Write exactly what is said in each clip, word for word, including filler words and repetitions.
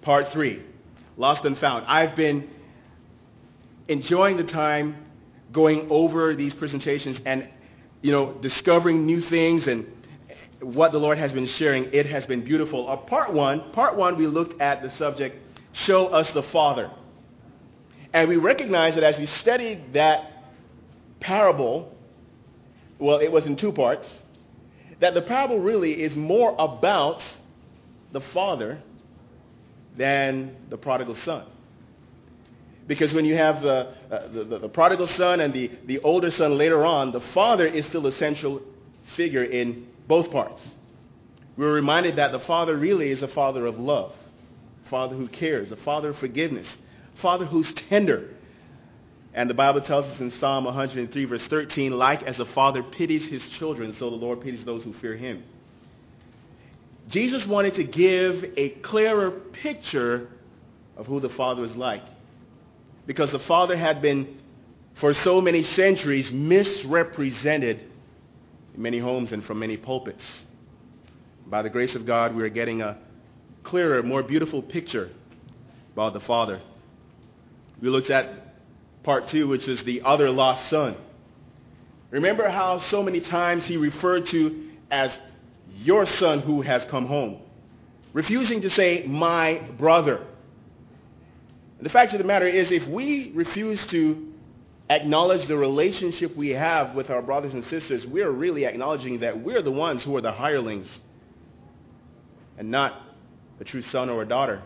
Part three, Lost and Found. I've been enjoying the time going over these presentations and, you know, discovering new things and what the Lord has been sharing. It has been beautiful. Uh, part one, part one, we looked at the subject, Show Us the Father. And we recognize that as we studied that parable, well, it was in two parts, that the parable really is more about the father than the prodigal son. Because when you have the, uh, the, the, the prodigal son and the, the older son later on, the father is still a central figure in both parts. We were reminded that the father really is a father of love, a father who cares, a father of forgiveness, a father who's tender. And the Bible tells us in Psalm one hundred three, verse thirteen, like as a father pities his children, so the Lord pities those who fear him. Jesus wanted to give a clearer picture of who the Father is like. Because the Father had been, for so many centuries, misrepresented in many homes and from many pulpits. By the grace of God, we are getting a clearer, more beautiful picture about the Father. We looked at part two, which is the other lost son. Remember how so many times he referred to as your son who has come home, refusing to say my brother. And the fact of the matter is, if we refuse to acknowledge the relationship we have with our brothers and sisters, we are really acknowledging that we're the ones who are the hirelings and not a true son or a daughter.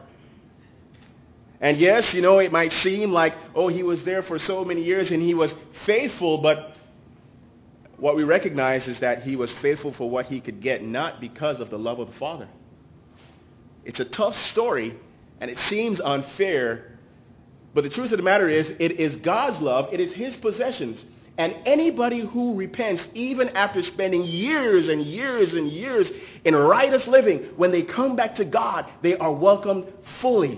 And yes, you know, it might seem like, oh, he was there for so many years and he was faithful, but what we recognize is that he was faithful for what he could get, not because of the love of the Father. It's a tough story, and it seems unfair, but the truth of the matter is, it is God's love, it is his possessions. And anybody who repents, even after spending years and years and years in riotous living, when they come back to God, they are welcomed fully.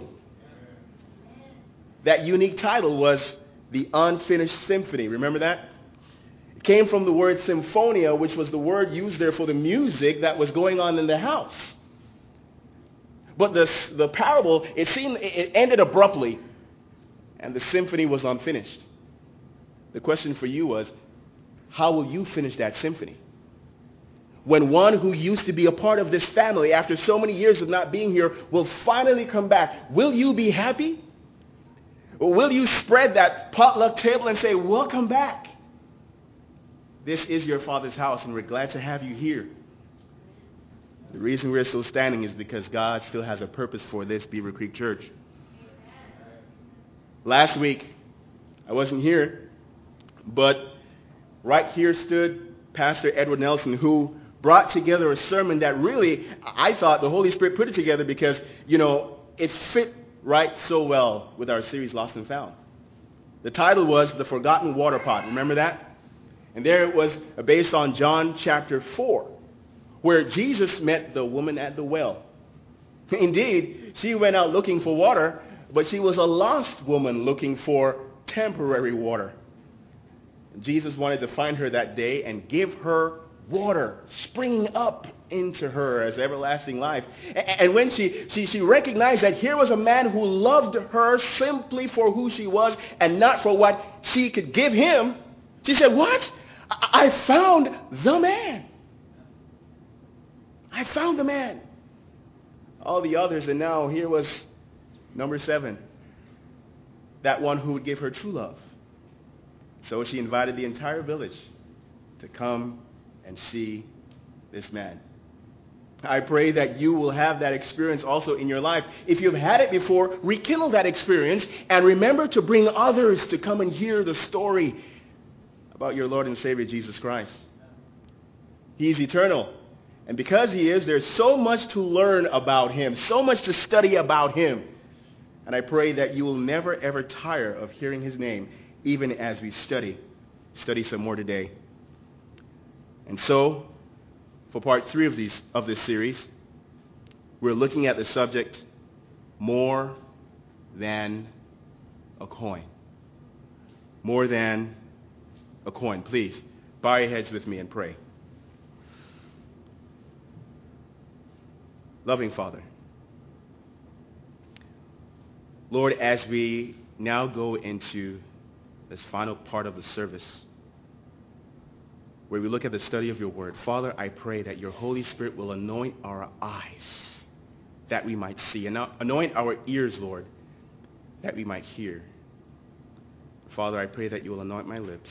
That unique title was the Unfinished Symphony. Remember that? It came from the word symphonia, which was the word used there for the music that was going on in the house. But the, the parable, it seemed it ended abruptly, and the symphony was unfinished. The question for you was, how will you finish that symphony? When one who used to be a part of this family, after so many years of not being here, will finally come back, will you be happy? Or will you spread that potluck table and say, welcome back? This is your Father's house, and we're glad to have you here. The reason we're still standing is because God still has a purpose for this Beaver Creek Church. Last week, I wasn't here, but right here stood Pastor Edward Nelson, who brought together a sermon that really, I thought the Holy Spirit put it together because, you know, it fit right so well with our series Lost and Found. The title was The Forgotten Water Pot. Remember that? And there it was based on John chapter four, where Jesus met the woman at the well. Indeed, she went out looking for water, but she was a lost woman looking for temporary water. Jesus wanted to find her that day and give her water springing up into her as everlasting life. And when she, she, she recognized that here was a man who loved her simply for who she was and not for what she could give him, she said, what? I found the man. I found the man. All the others, and now here was number seven, that one who would give her true love. So she invited the entire village to come and see this man. I pray that you will have that experience also in your life. If you've had it before, rekindle that experience and remember to bring others to come and hear the story about your Lord and Savior Jesus Christ. He is eternal. And because he is, there's so much to learn about him, so much to study about him. And I pray that you will never, ever tire of hearing his name, even as we study, study some more today. And so, for part three of these of this series, we're looking at the subject, more than a coin. More than a coin. Please, bow your heads with me and pray. Loving Father, Lord, as we now go into this final part of the service, where we look at the study of your word, Father, I pray that your Holy Spirit will anoint our eyes that we might see, and anoint our ears, Lord, that we might hear. Father, I pray that you will anoint my lips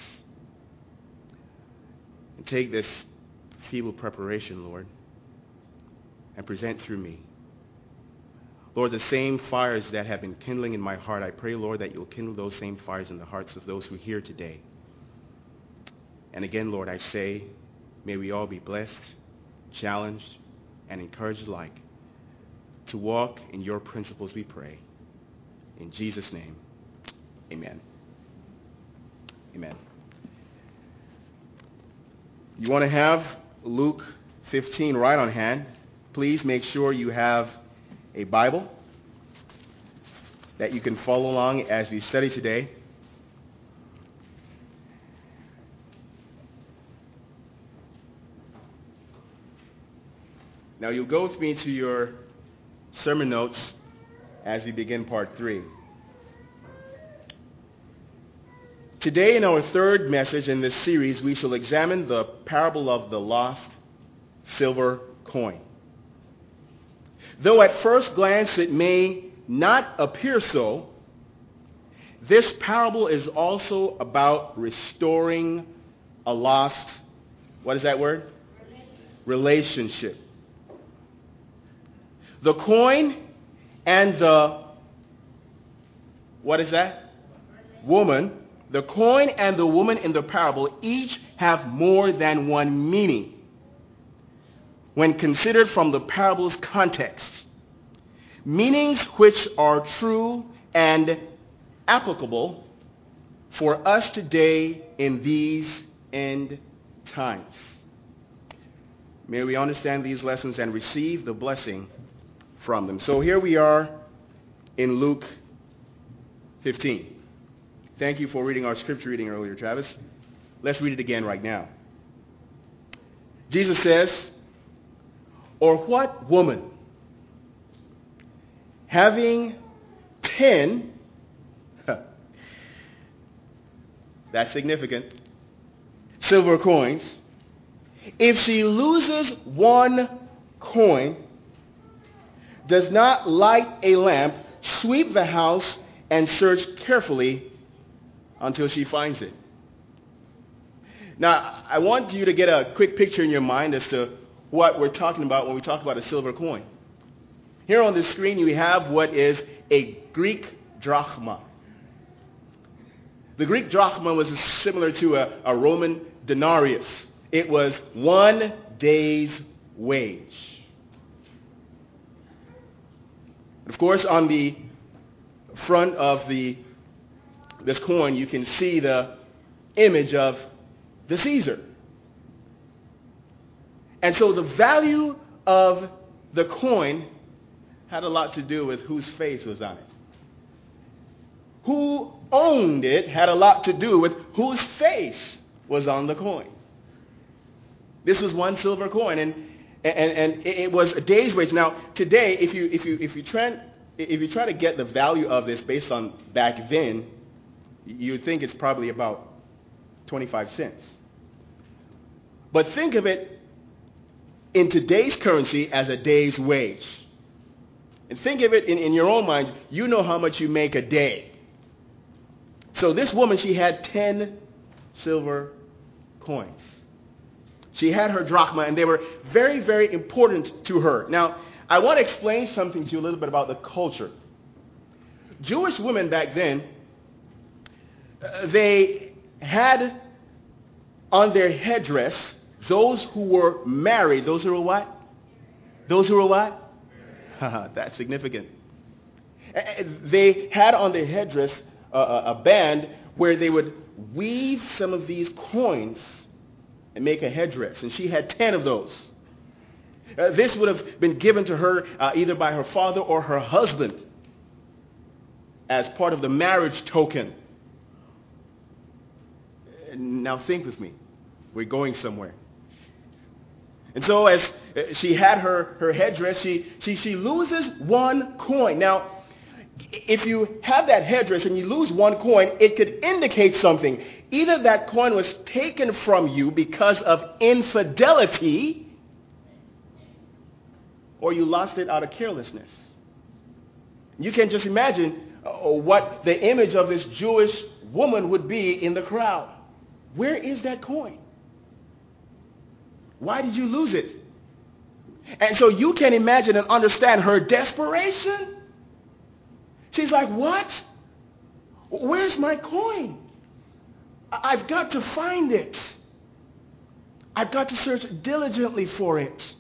and take this feeble preparation, Lord, and present through me. Lord, the same fires that have been kindling in my heart, I pray, Lord, that you'll kindle those same fires in the hearts of those who hear today. And again, Lord, I say, may we all be blessed, challenged, and encouraged alike to walk in your principles, we pray. In Jesus' name, amen. Amen. You want to have Luke fifteen right on hand. Please make sure you have a Bible that you can follow along as we study today. Now you'll go with me to your sermon notes as we begin part three. Today, in our third message in this series, we shall examine the parable of the lost silver coin. Though at first glance it may not appear so, this parable is also about restoring a lost, what is that word? Relationship. The coin and the, what is that? Woman. The coin and the woman in the parable each have more than one meaning when considered from the parable's context. Meanings which are true and applicable for us today in these end times. May we understand these lessons and receive the blessing from them. So here we are in Luke fifteen. Thank you for reading our scripture reading earlier, Travis. Let's read it again right now. Jesus says, or what woman, having ten, that's significant, silver coins, if she loses one coin, does not light a lamp, sweep the house, and search carefully until she finds it. Now, I want you to get a quick picture in your mind as to what we're talking about when we talk about a silver coin. Here on the screen, you have what is a Greek drachma. The Greek drachma was similar to a, a Roman denarius. It was one day's wage. Of course, on the front of the this coin, you can see the image of the Caesar. And so the value of the coin had a lot to do with whose face was on it. Who owned it had a lot to do with whose face was on the coin. This was one silver coin, and and, and it was a day's wage. Now, today, if you if you if you try if you try to get the value of this based on back then, you would think it's probably about twenty-five cents. But think of it in today's currency as a day's wage. And think of it in, in your own mind. You know how much you make a day. So this woman, she had ten silver coins. She had her drachma, and they were very, very important to her. Now, I want to explain something to you a little bit about the culture. Jewish women back then, uh, they had on their headdress those who were married. Those who were what? Those who were what? That's significant. They had on their headdress uh, a band where they would weave some of these coins and make a headdress. And she had ten of those. Uh, this would have been given to her uh, either by her father or her husband as part of the marriage token. Now think with me. We're going somewhere. And so as she had her, her headdress, she, she, she loses one coin. Now, if you have that headdress and you lose one coin, it could indicate something. Either that coin was taken from you because of infidelity, or you lost it out of carelessness. You can just imagine uh, what the image of this Jewish woman would be in the crowd. Where is that coin? Why did you lose it? And so you can imagine and understand her desperation. She's like, what? Where's my coin? I've got to find it. I've got to search diligently for it.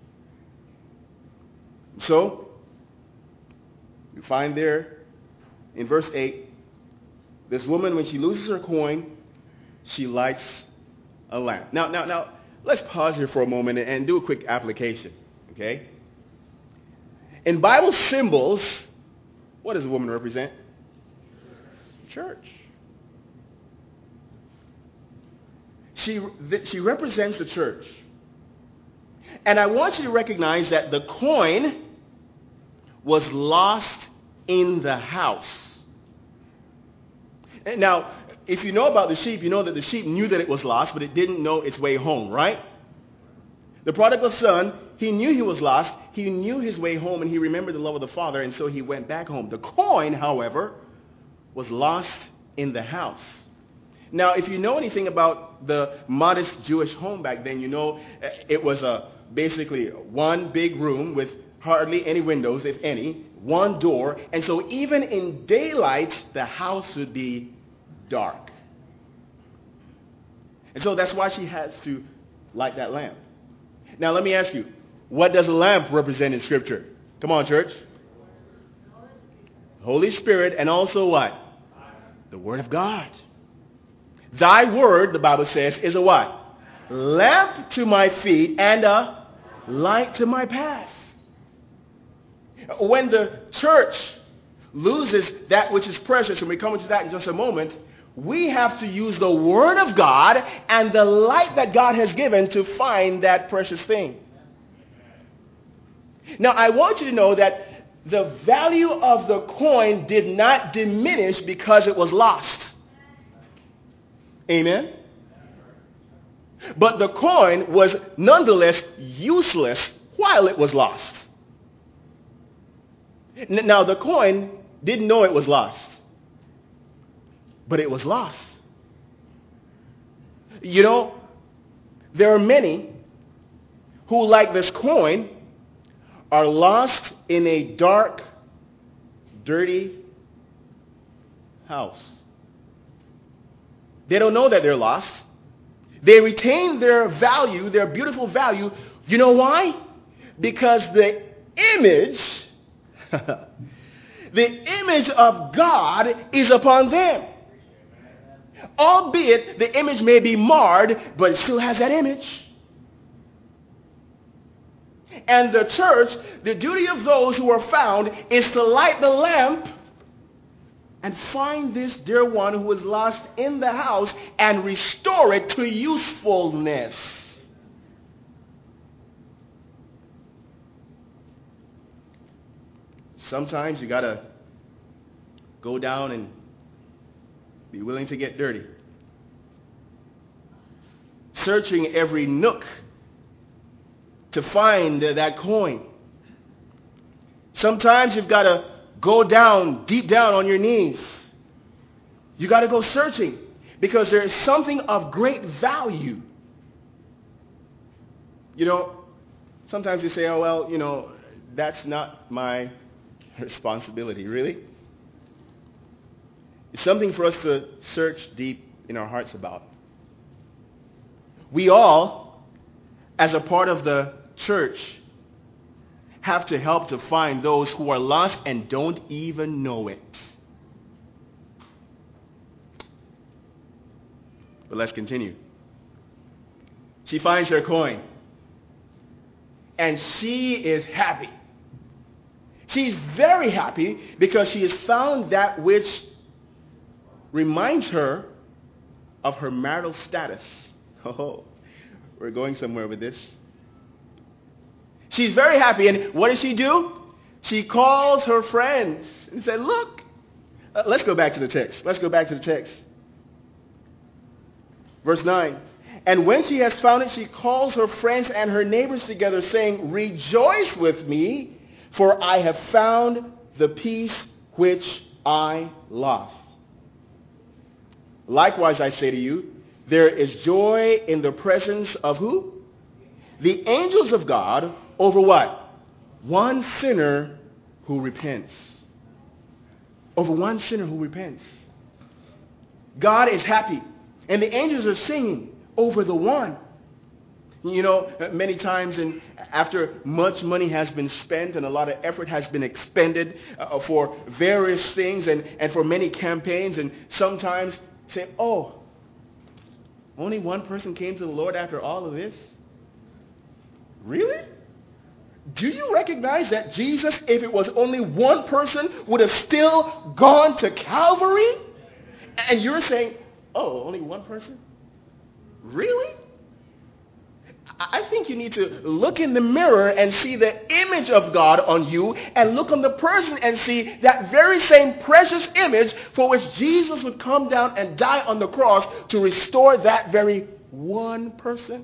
So, you find there in verse eight, this woman, when she loses her coin, she lights a lamp. Now, now, now, let's pause here for a moment and do a quick application, okay? In Bible symbols, what does a woman represent? Church. She, she represents the church. And I want you to recognize that the coin was lost in the house. Now, if you know about the sheep, you know that the sheep knew that it was lost, but it didn't know its way home, right? The prodigal son, he knew he was lost. He knew his way home, and he remembered the love of the Father, and so he went back home. The coin, however, was lost in the house. Now, if you know anything about the modest Jewish home back then, you know it was a, basically one big room with hardly any windows, if any, one door. And so even in daylight, the house would be dark. And so that's why she has to light that lamp. Now, let me ask you, what does a lamp represent in Scripture? Come on, church. Holy Spirit, and also what? The Word of God. Thy word, the Bible says, is a what? Lamp to my feet and a light to my path. When the church loses that which is precious, and we come into that in just a moment, we have to use the Word of God and the light that God has given to find that precious thing. Now, I want you to know that the value of the coin did not diminish because it was lost. Amen? But the coin was nonetheless useless while it was lost. Now, the coin didn't know it was lost, but it was lost. You know, there are many who, like this coin, are lost in a dark, dirty house. They don't know that they're lost. They retain their value, their beautiful value. You know why? Because the image, the image of God is upon them. Albeit the image may be marred, but it still has that image. And the church, the duty of those who are found is to light the lamp and find this dear one who was lost in the house and restore it to usefulness. Sometimes you got to go down and be willing to get dirty. Searching every nook to find that coin. Sometimes you've got to go down, deep down on your knees. You got to go searching because there is something of great value. You know, sometimes you say, oh, well, you know, that's not my responsibility. Really? It's something for us to search deep in our hearts about. We all, as a part of the church, have to help to find those who are lost and don't even know it. But let's continue. She finds her coin. And she is happy. She's very happy because she has found that which reminds her of her marital status. Oh, we're going somewhere with this. She's very happy, and what does she do? She calls her friends and said, look, uh, let's go back to the text. Let's go back to the text. Verse nine. And when she has found it, she calls her friends and her neighbors together, saying, rejoice with me, for I have found the piece which I lost. Likewise, I say to you, there is joy in the presence of who? The angels of God over what? One sinner who repents. Over one sinner who repents. God is happy. And the angels are singing over the one. You know, many times and after much money has been spent and a lot of effort has been expended uh, for various things and, and for many campaigns, and sometimes say, oh, only one person came to the Lord after all of this? Really? Do you recognize that Jesus, if it was only one person, would have still gone to Calvary? And you're saying, oh, only one person? Really? I think you need to look in the mirror and see the image of God on you, and look on the person and see that very same precious image for which Jesus would come down and die on the cross to restore that very one person.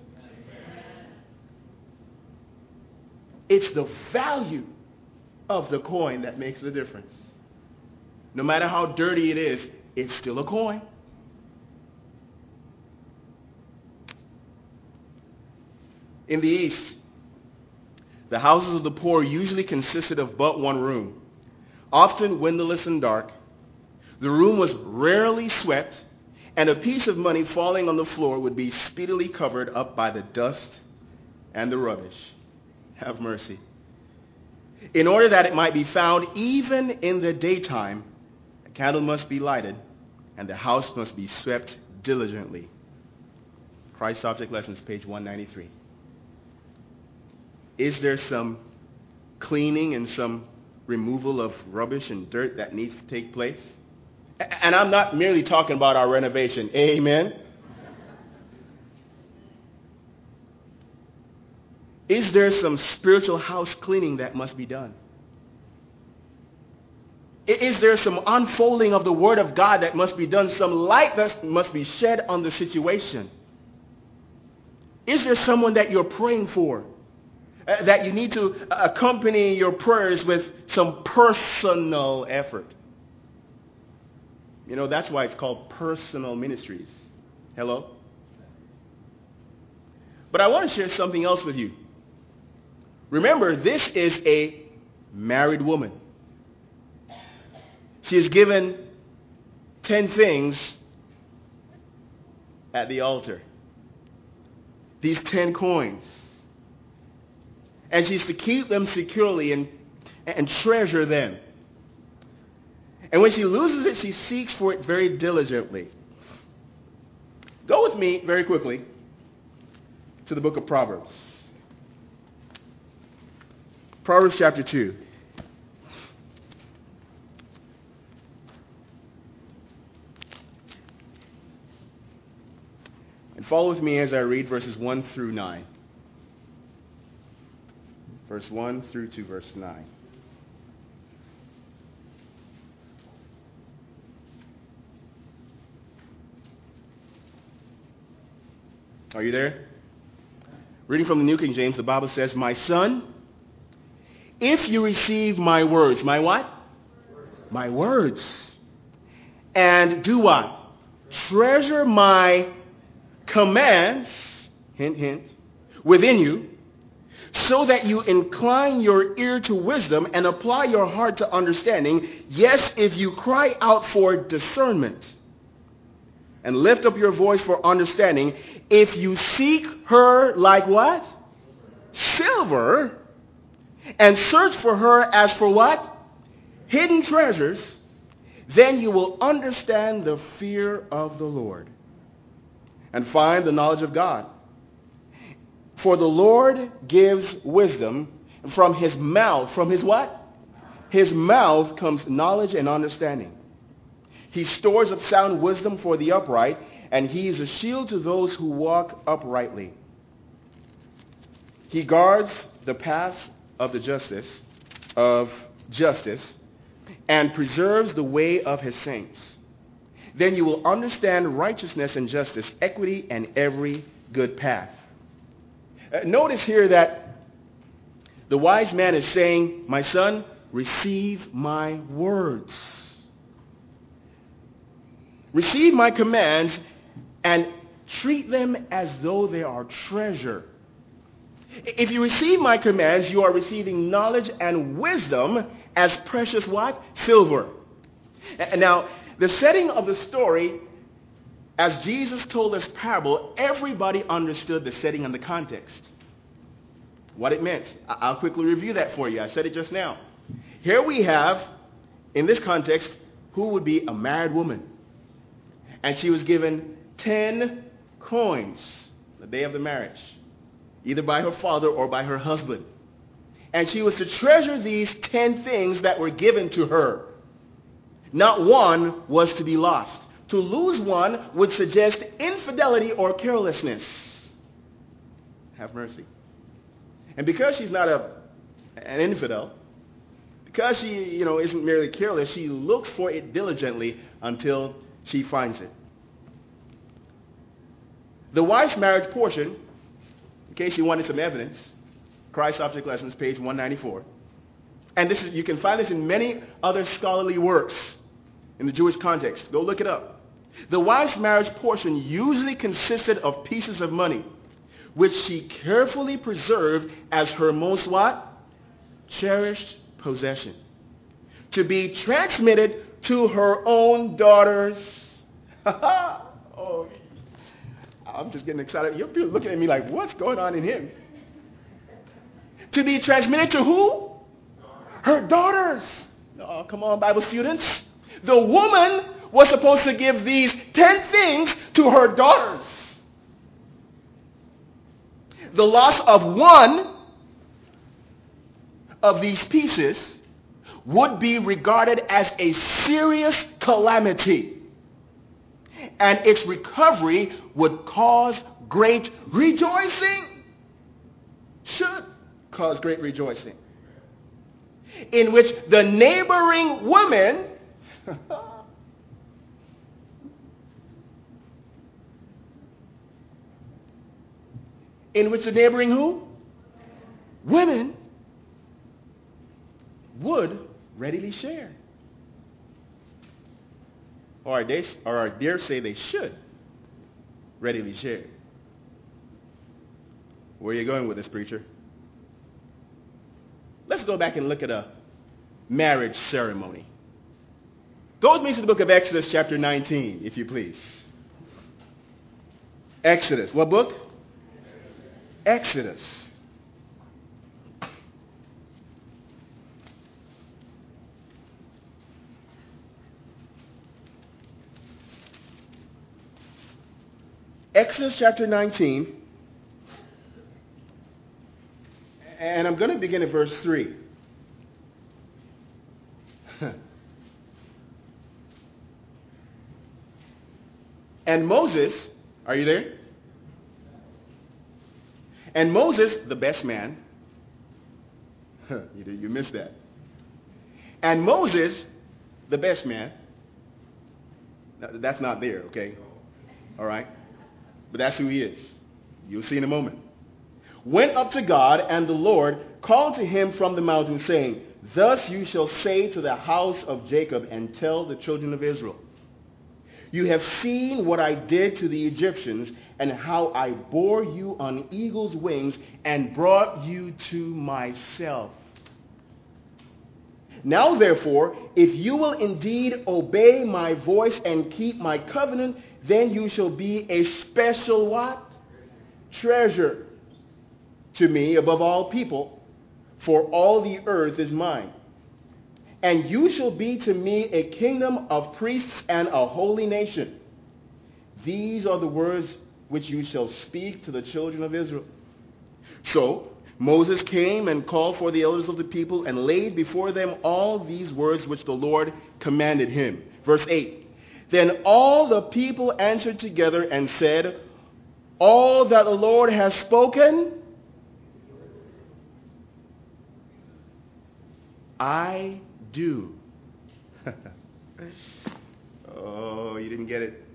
It's the value of the coin that makes the difference. No matter how dirty it is, it's still a coin. In the East, the houses of the poor usually consisted of but one room, often windowless and dark. The room was rarely swept, and a piece of money falling on the floor would be speedily covered up by the dust and the rubbish. Have mercy. In order that it might be found even in the daytime, a candle must be lighted, and the house must be swept diligently. Christ Object Lessons, page one ninety-three. Is there some cleaning and some removal of rubbish and dirt that needs to take place? And I'm not merely talking about our renovation. Amen. Is there some spiritual house cleaning that must be done? Is there some unfolding of the Word of God that must be done? Some light that must be shed on the situation? Is there someone that you're praying for? Uh, that you need to accompany your prayers with some personal effort. You know, that's why it's called personal ministries. Hello? But I want to share something else with you. Remember, this is a married woman. She is given ten things at the altar. These ten coins. And she's to keep them securely and, and treasure them. And when she loses it, she seeks for it very diligently. Go with me very quickly to the book of Proverbs. Proverbs chapter two. And follow with me as I read verses one through nine. Verse one through to verse nine. Are you there? Reading from the New King James, the Bible says, my son, if you receive my words, my what? My words. And do what? Treasure my commands, hint, hint, within you, so that you incline your ear to wisdom and apply your heart to understanding. Yes, if you cry out for discernment and lift up your voice for understanding, if you seek her like what? Silver, and search for her as for what? Hidden treasures, then you will understand the fear of the Lord and find the knowledge of God. For the Lord gives wisdom. From his mouth, from his what? His mouth comes knowledge and understanding. He stores up sound wisdom for the upright, and he is a shield to those who walk uprightly. He guards the path of the justice of justice and preserves the way of his saints. Then you will understand righteousness and justice, equity, and every good path. Uh, notice here that the wise man is saying, my son, receive my words. Receive my commands and treat them as though they are treasure. If you receive my commands, you are receiving knowledge and wisdom as precious what? Silver. And now, the setting of the story, as Jesus told this parable, everybody understood the setting and the context. What it meant. I'll quickly review that for you. I said it just now. Here we have, in this context, who would be a married woman. And she was given ten coins the day of the marriage, either by her father or by her husband. And she was to treasure these ten things that were given to her. Not one was to be lost. To lose one would suggest infidelity or carelessness. Have mercy. And because she's not a, an infidel, because she, you know, isn't merely careless, she looks for it diligently until she finds it. The wife's marriage portion, in case you wanted some evidence, Christ Object Lessons, page one ninety-four. And this is, you can find this in many other scholarly works in the Jewish context. Go look it up. The wife's marriage portion usually consisted of pieces of money, which she carefully preserved as her most what? Cherished possession, to be transmitted to her own daughters. Oh, I'm just getting excited. You're looking at me like, what's going on in him? To be transmitted to who? Her daughters. Oh, come on, Bible students. The woman was supposed to give these ten things to her daughters. The loss of one of these pieces would be regarded as a serious calamity, and its recovery would cause great rejoicing. Should cause great rejoicing. In which the neighboring women in which the neighboring who? Women would readily share. Or I, dare, or I dare say they should readily share. Where are you going with this, preacher? Let's go back and look at a marriage ceremony. Go with me to the book of Exodus chapter nineteen, if you please. Exodus. What book? Exodus. Exodus chapter nineteen. And I'm going to begin at verse three. And Moses, are you there? And Moses, the best man, you, you missed that. And Moses, the best man, that's not there, okay? All right? But that's who he is. You'll see in a moment. Went up to God, and the Lord called to him from the mountain, saying, Thus you shall say to the house of Jacob, and tell the children of Israel, You have seen what I did to the Egyptians, and how I bore you on eagle's wings, and brought you to myself. Now therefore, if you will indeed obey my voice and keep my covenant, then you shall be a special what? Treasure to me above all people, for all the earth is mine. And you shall be to me a kingdom of priests and a holy nation. These are the words which you shall speak to the children of Israel. So Moses came and called for the elders of the people and laid before them all these words which the Lord commanded him. Verse eight. Then all the people answered together and said, All that the Lord has spoken, I do. Oh, you didn't get it.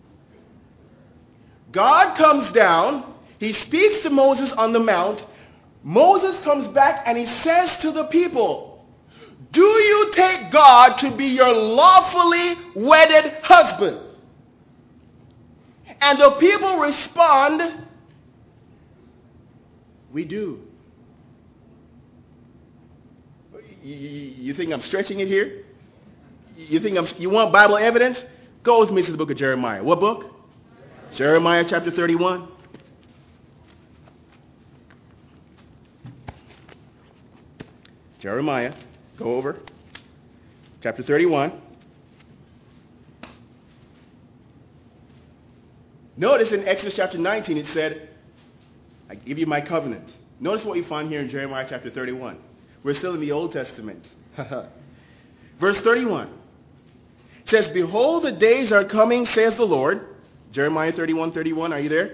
God comes down. He speaks to Moses on the mount. Moses comes back and he says to the people, do you take God to be your lawfully wedded husband? And the people respond, we do. You think I'm stretching it here? You think I'm, you want Bible evidence? Go with me to the book of Jeremiah. What book? Jeremiah chapter thirty-one. Jeremiah, go over. Chapter thirty-one. Notice in Exodus chapter nineteen it said, I give you my covenant. Notice what we find here in Jeremiah chapter thirty-one. We're still in the Old Testament. Verse thirty-one says, behold, the days are coming, says the Lord. Jeremiah thirty-one, thirty-one, are you there?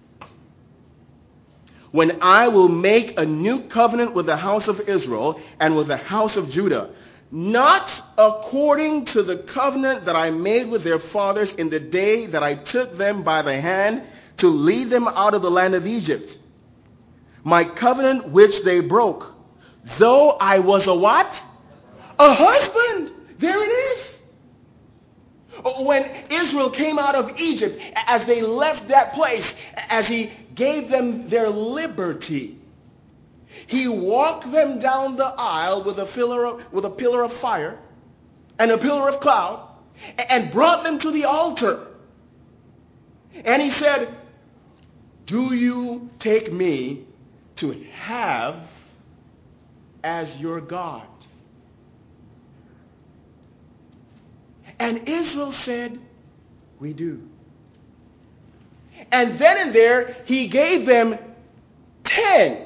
When I will make a new covenant with the house of Israel and with the house of Judah, not according to the covenant that I made with their fathers in the day that I took them by the hand to lead them out of the land of Egypt. My covenant which they broke, though I was a what? A husband. There it is. When Israel came out of Egypt, as they left that place, as he gave them their liberty, he walked them down the aisle with a pillar of, with a pillar of fire and a pillar of cloud and brought them to the altar. And he said, do you take me to have as your God? And Israel said, we do. And then and there, he gave them ten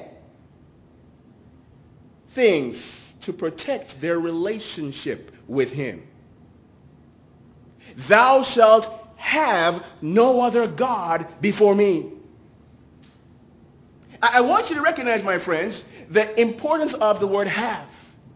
things to protect their relationship with him. Thou shalt have no other God before me. I want you to recognize, my friends, the importance of the word have.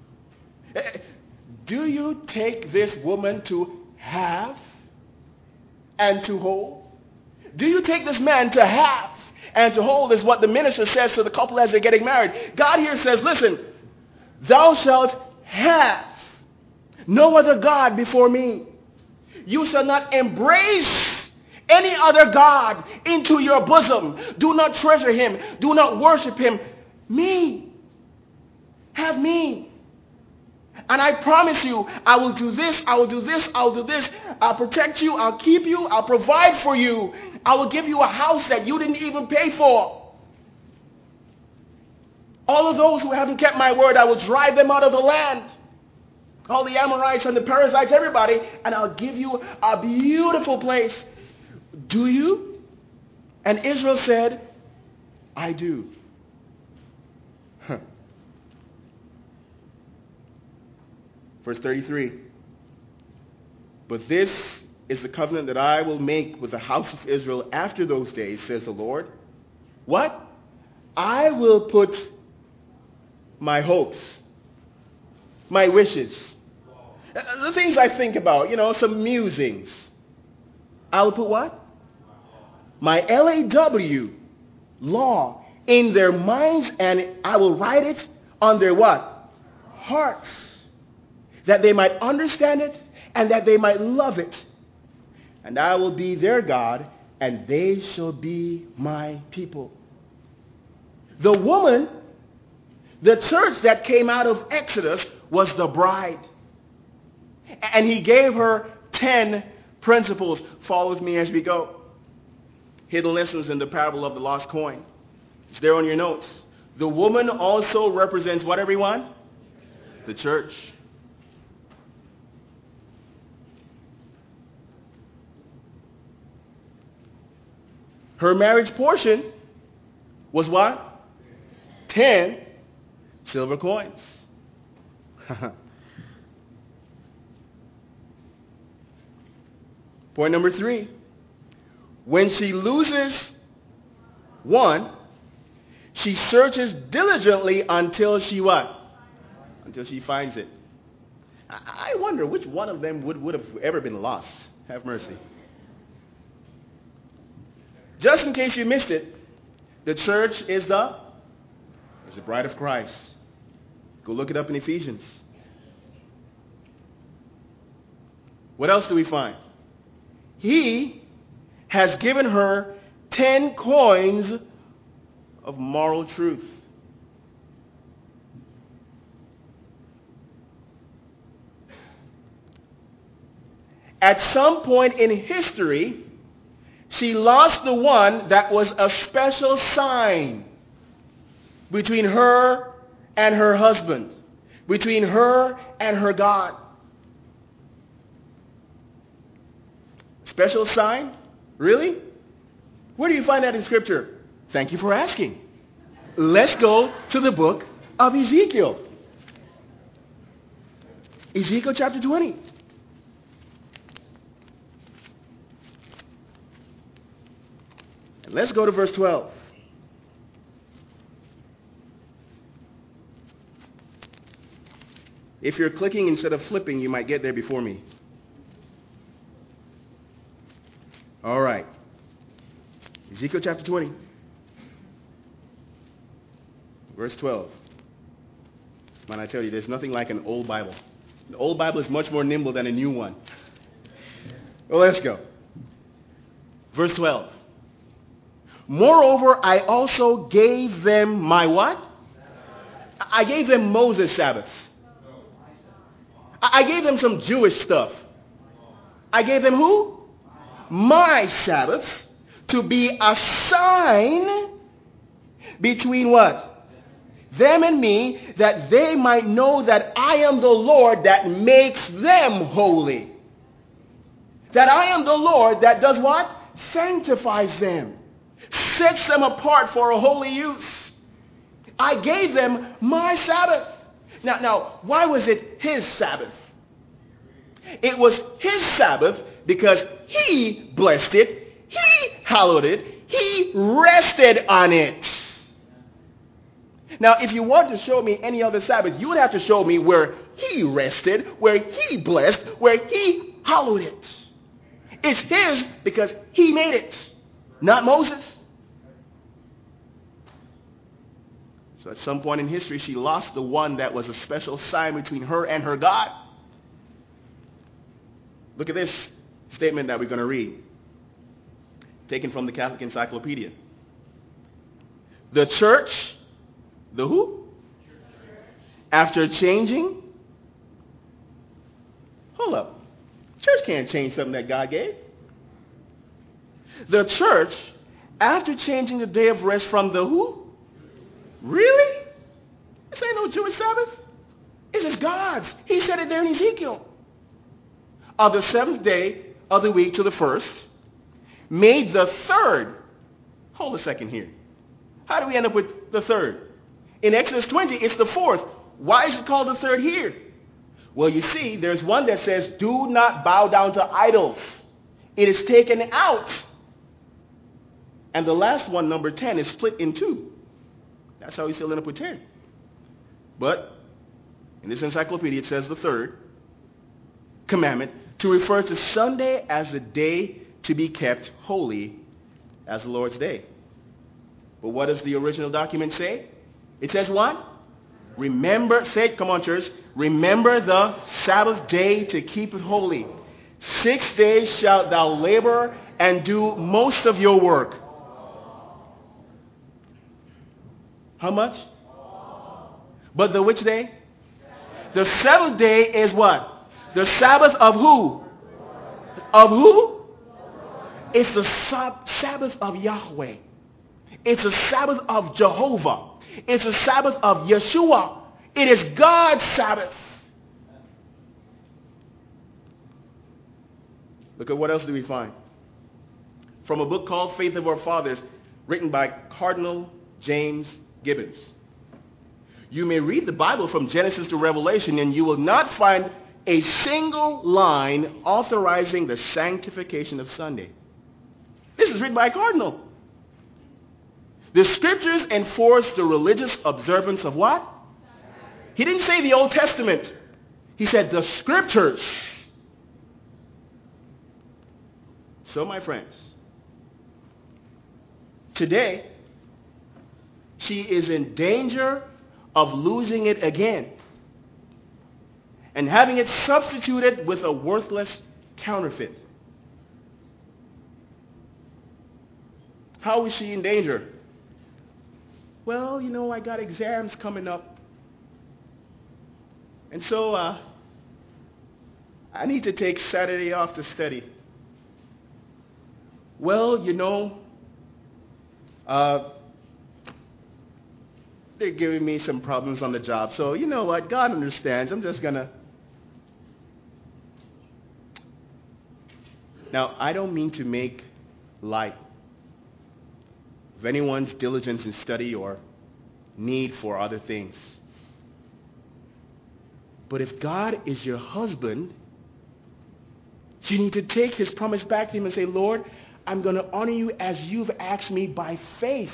Do you take this woman to have and to hold? Do you take this man to have and to hold, is what the minister says to the couple as they're getting married. God here says, listen, thou shalt have no other God before me. You shall not embrace any other God into your bosom. Do not treasure him. Do not worship him. Me. Have me. And I promise you, I will do this, I will do this, I will do this. I'll protect you, I'll keep you, I'll provide for you. I will give you a house that you didn't even pay for. All of those who haven't kept my word, I will drive them out of the land. All the Amorites and the Perizzites, everybody, and I'll give you a beautiful place. Do you? And Israel said, I do. Huh. Verse thirty-three. But this is the covenant that I will make with the house of Israel after those days, says the Lord. What? I will put my hopes, my wishes, the things I think about, you know, some musings. I will put what? My L A W, law, in their minds, and I will write it on their what? Hearts. That they might understand it and that they might love it. And I will be their God, and they shall be my people. The woman, the church that came out of Exodus, was the bride. And he gave her ten principles. Follow with me as we go. Hidden lessons in the parable of the lost coin. It's there on your notes. The woman also represents what, everyone? The church. Her marriage portion was what? Ten silver coins. Point number three. When she loses one, she searches diligently until she what? Until until she finds it. I wonder which one of them would, would have ever been lost. Have mercy. Just in case you missed it, the church is the, is the bride of Christ. Go look it up in Ephesians. What else do we find? He has given her ten coins of moral truth. At some point in history, she lost the one that was a special sign between her and her husband, between her and her God. Special sign? Really? Where do you find that in Scripture? Thank you for asking. Let's go to the book of Ezekiel. Ezekiel chapter twenty. Let's go to verse twelve. If you're clicking instead of flipping, you might get there before me. All right. Ezekiel chapter twenty. Verse twelve. Man, I tell you, there's nothing like an old Bible. The old Bible is much more nimble than a new one. Well, let's go. Verse twelve. Moreover, I also gave them my what? I gave them Moses' Sabbaths. I gave them some Jewish stuff. I gave them who? My Sabbaths to be a sign between what? Them and me, that they might know that I am the Lord that makes them holy. That I am the Lord that does what? Sanctifies them. Sets them apart for a holy use. I gave them my Sabbath. Now, now, why was it his Sabbath? It was his Sabbath because he blessed it, he hallowed it, he rested on it. Now, if you want to show me any other Sabbath, you would have to show me where he rested, where he blessed, where he hallowed it. It's his because he made it, not Moses. So at some point in history, she lost the one that was a special sign between her and her God. Look at this statement that we're going to read, taken from the Catholic Encyclopedia. The church, the who? After changing, hold up, church can't change something that God gave. The church, after changing the day of rest from the who? Really? This ain't no Jewish Sabbath. This is God's. He said it there in Ezekiel. Of the seventh day of the week to the first, made the third. Hold a second here. How do we end up with the third? In Exodus twenty, it's the fourth. Why is it called the third here? Well, you see, there's one that says, do not bow down to idols. It is taken out. And the last one, number ten, is split in two. That's how we still end up with ten. But in this encyclopedia, it says the third commandment to refer to Sunday as the day to be kept holy as the Lord's day. But what does the original document say? It says what? Remember, say it, come on church, remember the Sabbath day to keep it holy. Six days shalt thou labor and do most of your work. How much? But the which day? The seventh day is what? The Sabbath of who? Of who? It's the Sabbath of Yahweh. It's the Sabbath of Jehovah. It's the Sabbath of Yeshua. It is God's Sabbath. Look at what else do we find. From a book called Faith of Our Fathers, written by Cardinal James Gibbons. You may read the Bible from Genesis to Revelation and you will not find a single line authorizing the sanctification of Sunday. This is written by a cardinal. The scriptures enforce the religious observance of what? He didn't say the Old Testament. He said the Scriptures. So, my friends, today, she is in danger of losing it again and having it substituted with a worthless counterfeit. How is she in danger? Well, you know, I got exams coming up. And so uh, I need to take Saturday off to study. Well, you know, uh, they're giving me some problems on the job. So, you know what? God understands. I'm just going to. Now, I don't mean to make light of anyone's diligence in study or need for other things. But if God is your husband, you need to take his promise back to him and say, Lord, I'm going to honor you as you've asked me by faith.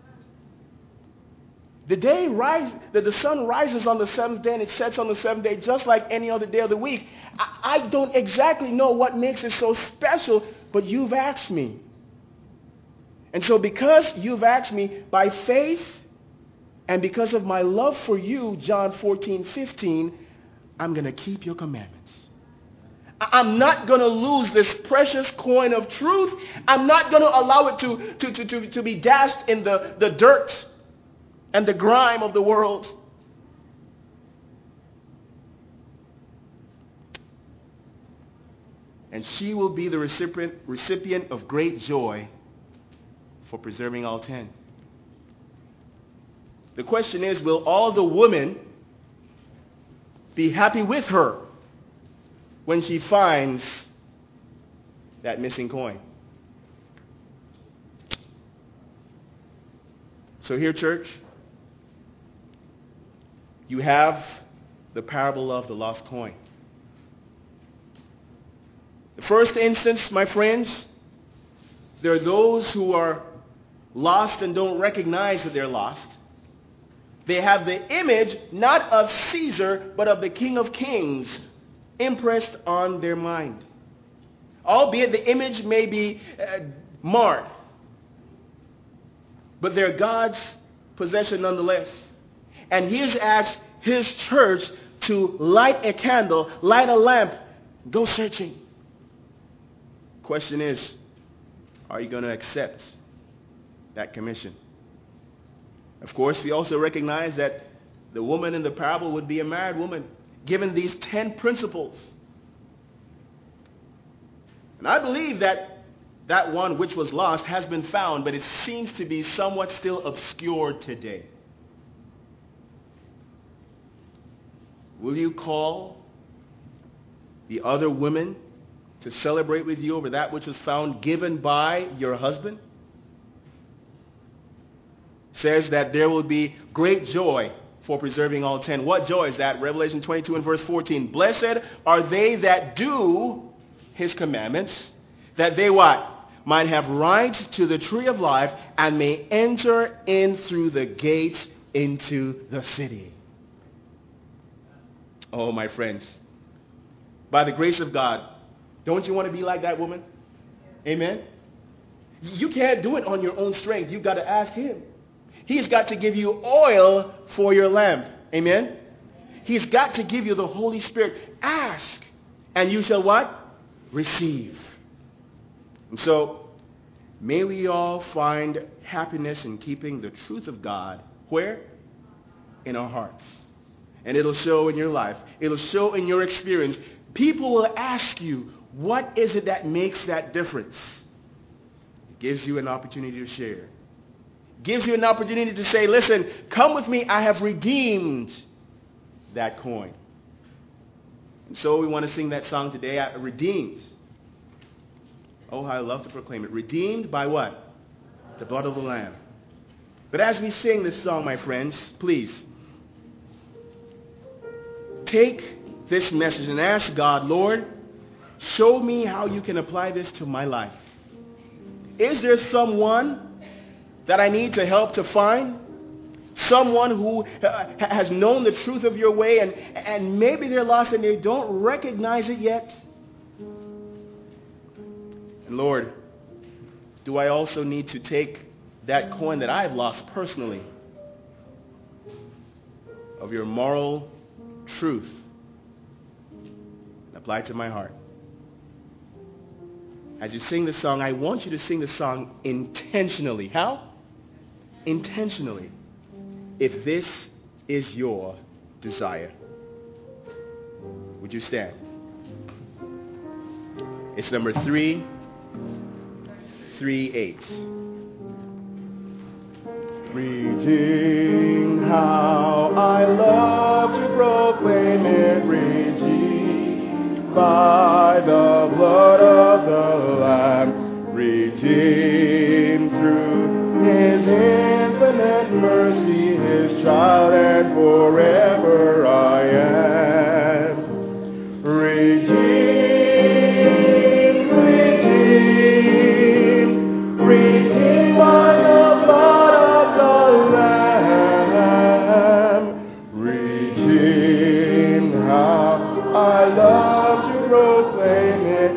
The day rise, that the sun rises on the seventh day and it sets on the seventh day just like any other day of the week. I, I don't exactly know what makes it so special, but you've asked me. And so because you've asked me by faith and because of my love for you, John fourteen fifteen, I'm going to keep your commandments. I'm not going to lose this precious coin of truth. I'm not going to allow it to, to, to, to, to be dashed in the, the dirt and the grime of the world. And she will be the recipient, recipient of great joy for preserving all ten. The question is, will all the women be happy with her when she finds that missing coin? So here, church, you have the parable of the lost coin. The first instance, my friends, there are those who are lost and don't recognize that they're lost. They have the image not of Caesar, but of the King of Kings impressed on their mind. Albeit the image may be uh, marred, but they're God's possession nonetheless. And he has asked his church to light a candle, light a lamp, go searching. Question is, are you going to accept that commission? Of course, we also recognize that the woman in the parable would be a married woman, given these ten principles. And I believe that that one which was lost has been found, but it seems to be somewhat still obscured today. Will you call the other women to celebrate with you over that which was found given by your husband? Says that there will be great joy for preserving all ten. What joy is that? Revelation twenty-two and verse fourteen. Blessed are they that do his commandments, that they what? Might have right to the tree of life and may enter in through the gates into the city. Oh, my friends, by the grace of God, don't you want to be like that woman? Amen? You can't do it on your own strength. You've got to ask him. He's got to give you oil for your lamp. Amen? He's got to give you the Holy Spirit. Ask, and you shall what? Receive. And so, may we all find happiness in keeping the truth of God. Where? In our hearts. And it'll show in your life. It'll show in your experience. People will ask you, what is it that makes that difference? It gives you an opportunity to share. Gives you an opportunity to say, listen, come with me, I have redeemed that coin. And so we want to sing that song today, Redeemed. Oh, how I love to proclaim it. Redeemed by what? The blood of the Lamb. But as we sing this song, my friends, please, take this message and ask God, Lord, show me how you can apply this to my life. Is there someone that I need to help to find? someone who uh, has known the truth of your way, and, and maybe they're lost and they don't recognize it yet. And Lord, do I also need to take that coin that I've lost personally of your moral truth and apply it to my heart? As you sing the song, I want you to sing the song intentionally. How? Intentionally. If this is your desire. Would you stand? It's number three, three, eight. Redeemed, how I love to proclaim it, redeemed by the blood of the Lamb, redeemed through His infinite mercy, His child, and forever I am. Redeemed, redeemed, redeemed by the blood of the Lamb, redeemed, how I love to proclaim it.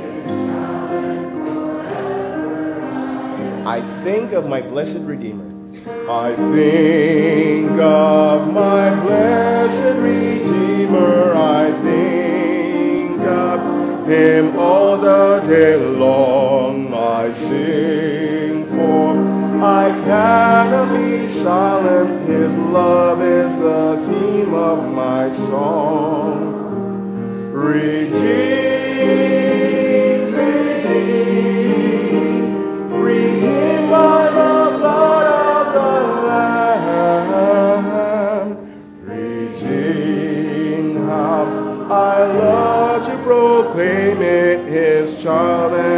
I think of my blessed Redeemer. I think of my blessed Redeemer. I think of Him all the day long. I sing, for I cannot be silent. His love is the theme of my song. Redeemed, redeemed, redeemed by the blood of the Lamb, redeemed, how I love to proclaim it, His child.